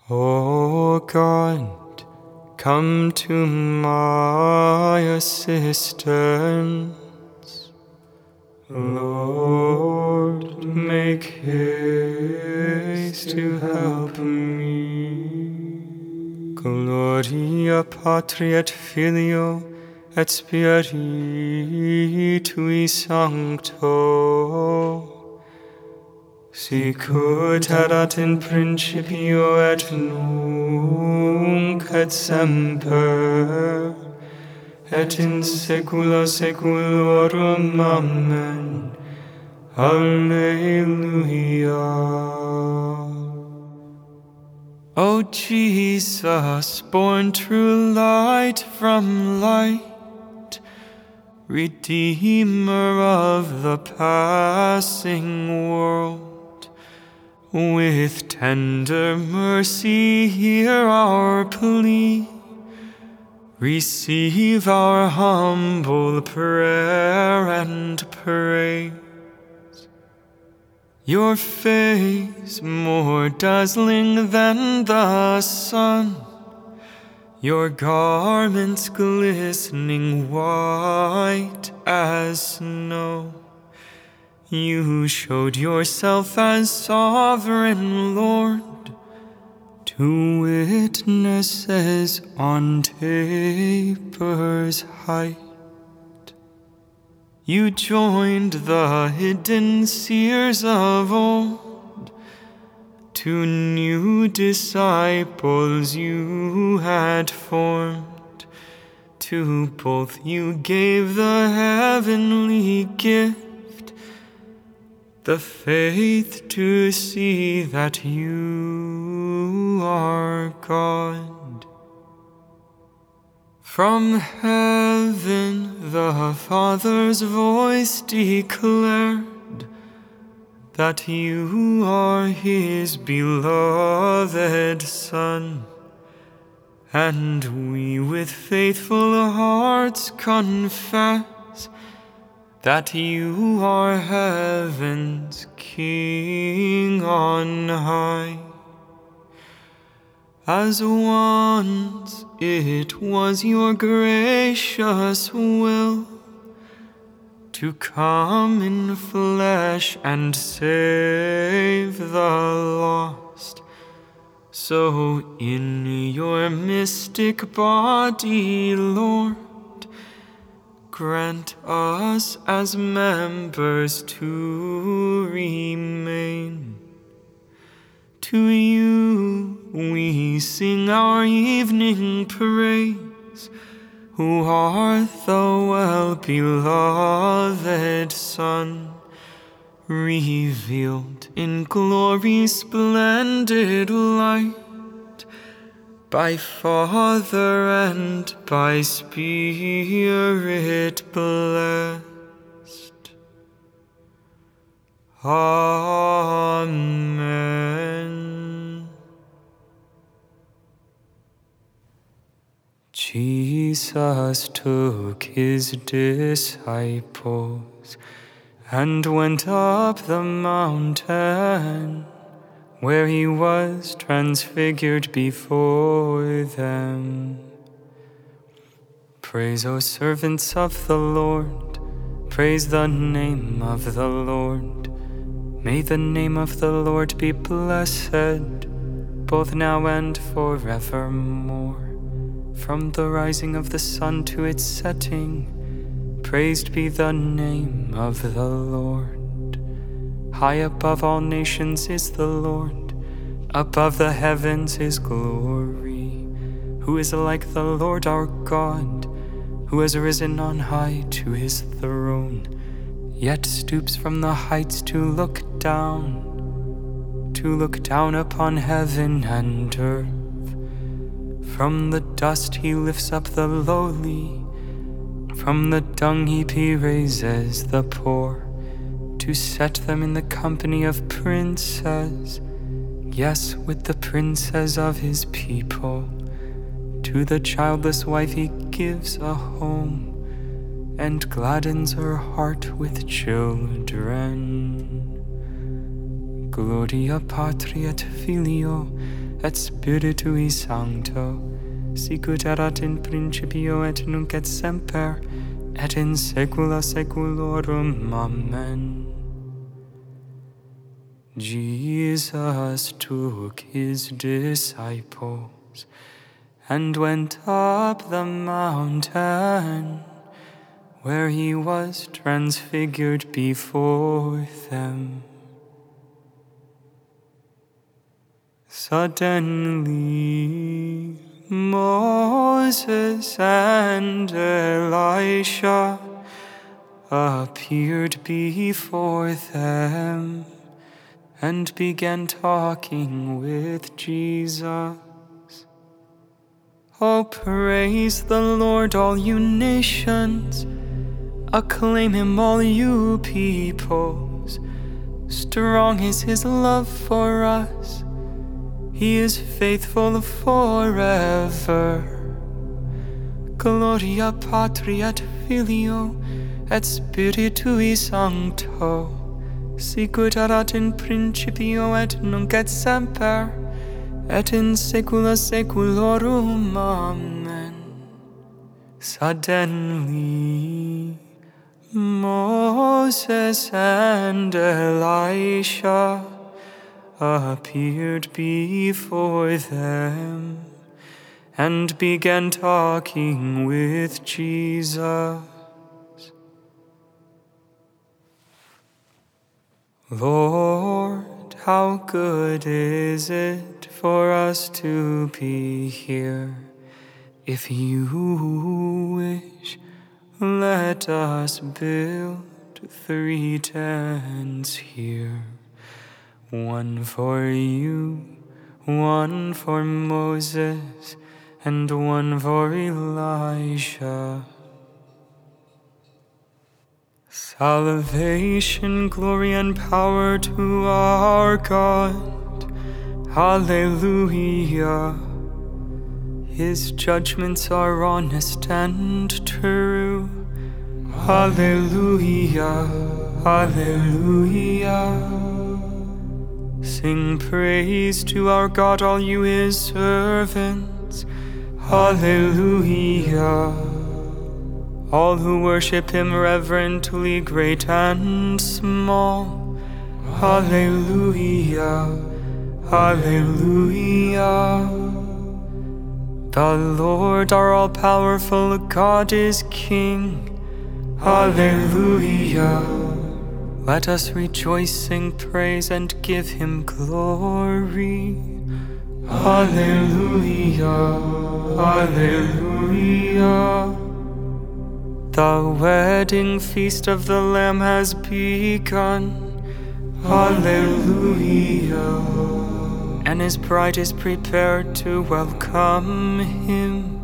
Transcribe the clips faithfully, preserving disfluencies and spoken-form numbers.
O God, come to my assistance. Lord, make haste to help me. Gloria Patri et Filio et Spiritui Sancto, sicut erat in principio et nunc et semper, et in saecula saeculorum. Amen. Alleluia. O Jesus, born true light from light, Redeemer of the passing world, with tender mercy hear our plea. Receive our humble prayer and praise. Your face more dazzling than the sun, your garments glistening white as snow. You showed yourself as sovereign Lord to witnesses on tapers height. You joined the hidden seers of old to new disciples you had formed. To both you gave the heavenly gift, the faith to see that you are God. From heaven the Father's voice declared that you are His beloved Son, and we with faithful hearts confess that you are heaven's King on high. As once it was your gracious will to come in flesh and save the lost, so in your mystic body, Lord, grant us as members to remain. To you we sing our evening praise, who art the well-beloved Son, revealed in glory's splendid light, by Father and by Spirit blessed. Amen. Jesus took his disciples and went up the mountain, where he was transfigured before them. Praise, O servants of the Lord, praise the name of the Lord. May the name of the Lord be blessed, both now and forevermore. From the rising of the sun to its setting, praised be the name of the Lord. High above all nations is the Lord, above the heavens His glory. Who is like the Lord our God, who has risen on high to His throne, yet stoops from the heights to look down, to look down upon heaven and earth. From the dust He lifts up the lowly, from the dung heap He raises the poor, to set them in the company of princes, yes, with the princes of His people. To the childless wife He gives a home, and gladdens her heart with children. Gloria Patri et Filio et Spiritui Sancto, sicut erat in principio et nunc et semper, et in saecula saeculorum. Amen. Jesus took his disciples and went up the mountain, where he was transfigured before them. Suddenly Moses and Elisha appeared before them and began talking with Jesus. Oh, praise the Lord, all you nations. Acclaim him, all you peoples. Strong is his love for us. He is faithful forever. Gloria Patri et Filio et Spiritui Sancto, sicut erat in principio et nunc et semper, et in saecula saeculorum. Amen. Suddenly Moses and Elisha appeared before them and began talking with Jesus. Lord, how good is it for us to be here. If you wish, let us build three tents here. One for you, one for Moses, and one for Elijah. Salvation, glory, and power to our God. Hallelujah. His judgments are honest and true. Hallelujah. Hallelujah. Sing praise to our God, all you his servants. Hallelujah. All who worship him reverently, great and small. Hallelujah. Hallelujah. The Lord our all-powerful God is King. Hallelujah. Let us rejoice, sing praise, and give him glory. Hallelujah. Hallelujah. The wedding feast of the Lamb has begun. Hallelujah. And his bride is prepared to welcome him.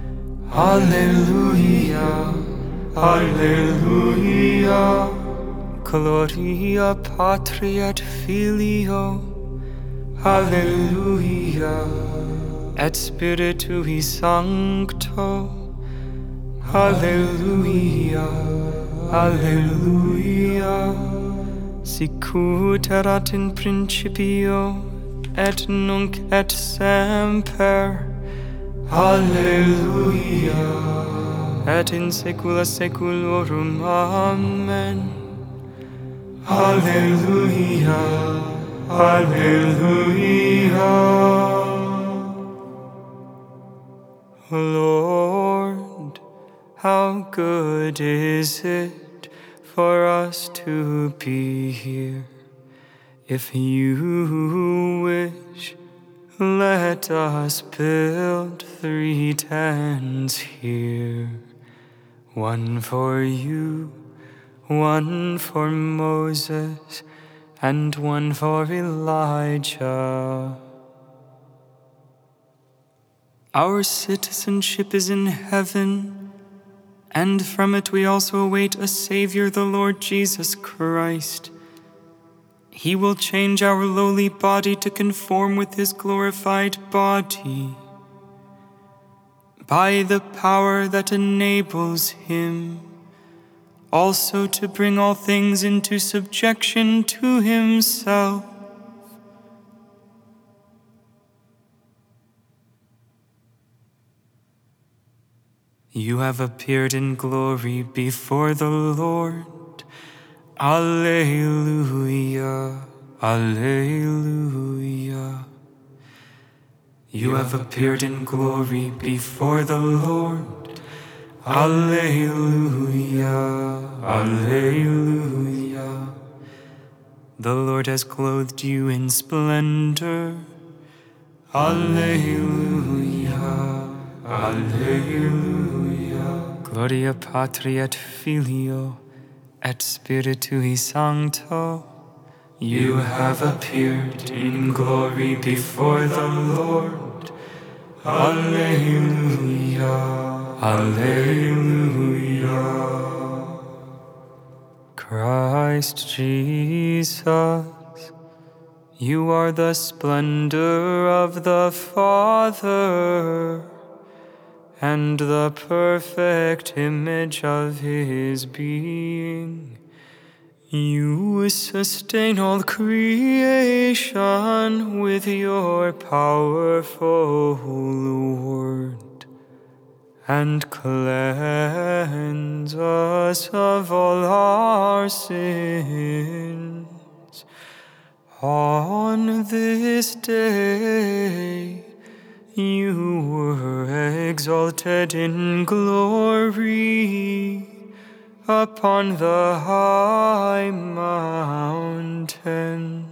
Hallelujah. Hallelujah. Gloria Patri et Filio. Hallelujah. Et Spiritui Sancto. Hallelujah. Hallelujah. Sicut erat in principio et nunc et semper. Hallelujah. Et in saecula saeculorum. Amen. Hallelujah. Hallelujah. Lord, how good is it for us to be here. If you wish, let us build three tents here. One for you, one for Moses, and one for Elijah. Our citizenship is in heaven, and from it we also await a Savior, the Lord Jesus Christ. He will change our lowly body to conform with his glorified body, by the power that enables him also to bring all things into subjection to himself. You have appeared in glory before the Lord. Alleluia, Alleluia. You have appeared in glory before the Lord. Alleluia, Alleluia. The Lord has clothed you in splendor. Alleluia, Alleluia. Gloria Patri et Filio et Spiritui Sancto. You have appeared in glory before the Lord. Alleluia, Alleluia. Christ Jesus, you are the splendor of the Father, and the perfect image of His being. You sustain all creation with your powerful word, and cleanse us of all our sins. On this day, you were exalted in glory upon the high mountain.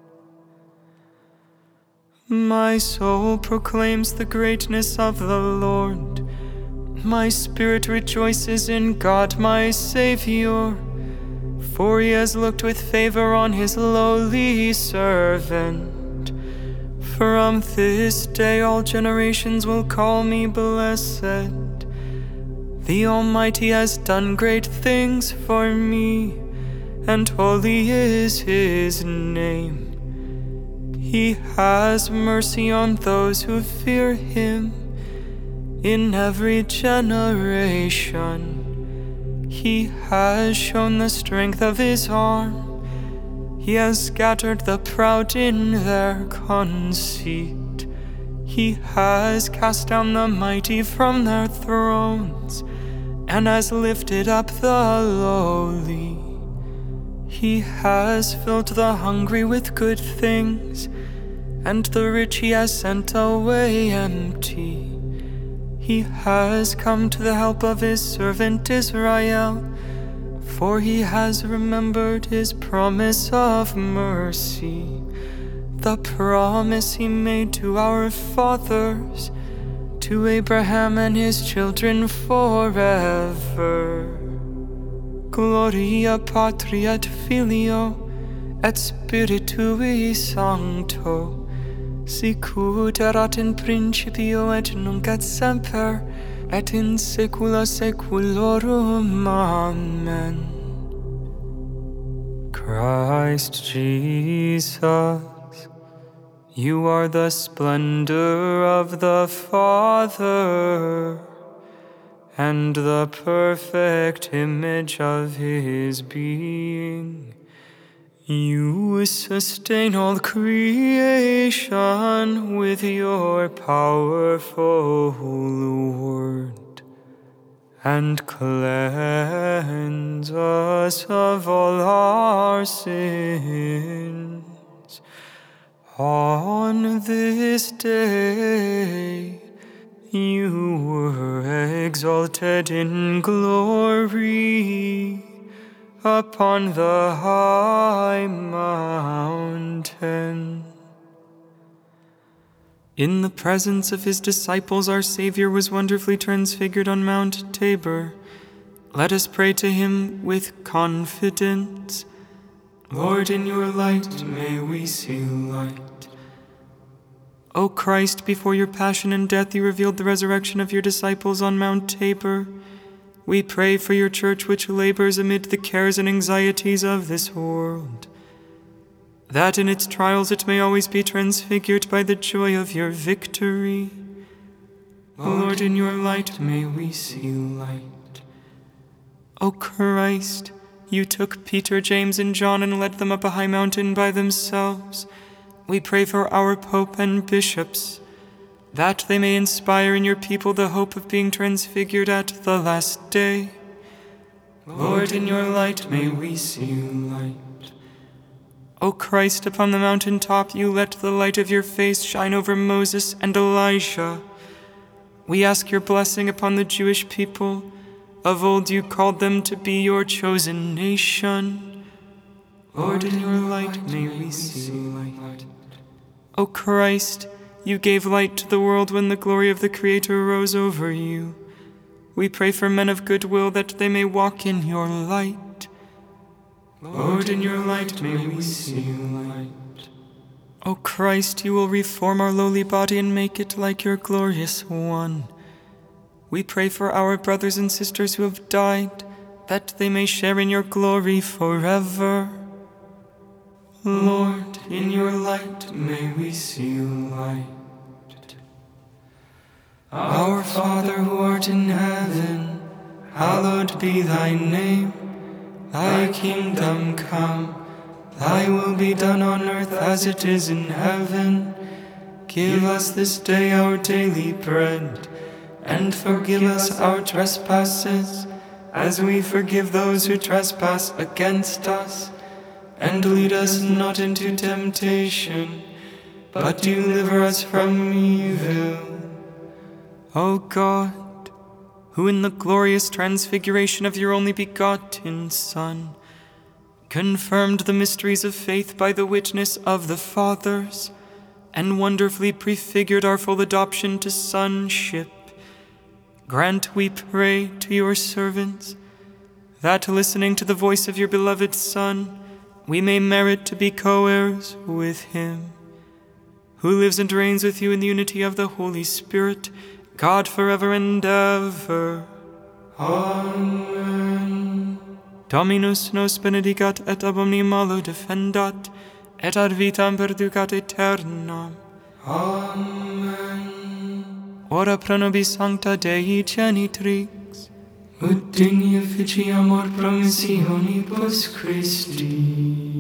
My soul proclaims the greatness of the Lord. My spirit rejoices in God my Savior, for He has looked with favor on His lowly servant. From this day all generations will call me blessed. The Almighty has done great things for me, and holy is His name. He has mercy on those who fear Him in every generation. He has shown the strength of His arm. He has scattered the proud in their conceit. He has cast down the mighty from their thrones, and has lifted up the lowly. He has filled the hungry with good things, and the rich He has sent away empty. He has come to the help of His servant Israel, for He has remembered His promise of mercy, the promise He made to our fathers, to Abraham and his children forever. Gloria Patri et Filio et Spiritui Sancto, sicut erat in principio et nunc et semper, et in saecula saeculorum. Amen. Christ Jesus, you are the splendor of the Father, and the perfect image of His being. You sustain all creation with your powerful word, and cleanse us of all our sins. On this day, you were exalted in glory upon the high mountain. In the presence of His disciples, our Savior was wonderfully transfigured on Mount Tabor. Let us pray to Him with confidence. Lord, in your light may we see light. O Christ, before your passion and death you revealed the resurrection of your disciples on Mount Tabor. We pray for your church which labors amid the cares and anxieties of this world, that in its trials it may always be transfigured by the joy of your victory. Lord, in your light may we see light. O Christ, you took Peter, James, and John and led them up a high mountain by themselves. We pray for our Pope and bishops, that they may inspire in your people the hope of being transfigured at the last day. Lord, in your light may we see light. O Christ, upon the mountain top you let the light of your face shine over Moses and Elijah. We ask your blessing upon the Jewish people. Of old you called them to be your chosen nation. Lord, in your light may we see light. O Christ, you gave light to the world when the glory of the Creator rose over you. We pray for men of good will that they may walk in your light. Lord, in your light may we see light. O Christ, you will reform our lowly body and make it like your glorious one. We pray for our brothers and sisters who have died, that they may share in your glory forever. Lord, in your light may we see light. Our Father who art in heaven, hallowed be thy name. Thy kingdom come, thy will be done on earth as it is in heaven. Give us this day our daily bread, and forgive us our trespasses, as we forgive those who trespass against us. And lead us not into temptation, but deliver us from evil. O God, who in the glorious transfiguration of your only begotten Son, confirmed the mysteries of faith by the witness of the fathers, and wonderfully prefigured our full adoption to sonship, grant, we pray, to your servants, that listening to the voice of your beloved Son, we may merit to be co-heirs with him, who lives and reigns with you in the unity of the Holy Spirit, God forever and ever. Amen. Dominus nos benedicat et ab omni malo defendat, et ad vitam perducat aeternam. Amen. Ora pro nobis sancta Dei genitrix, ut digni officii amor promissionibus Christi.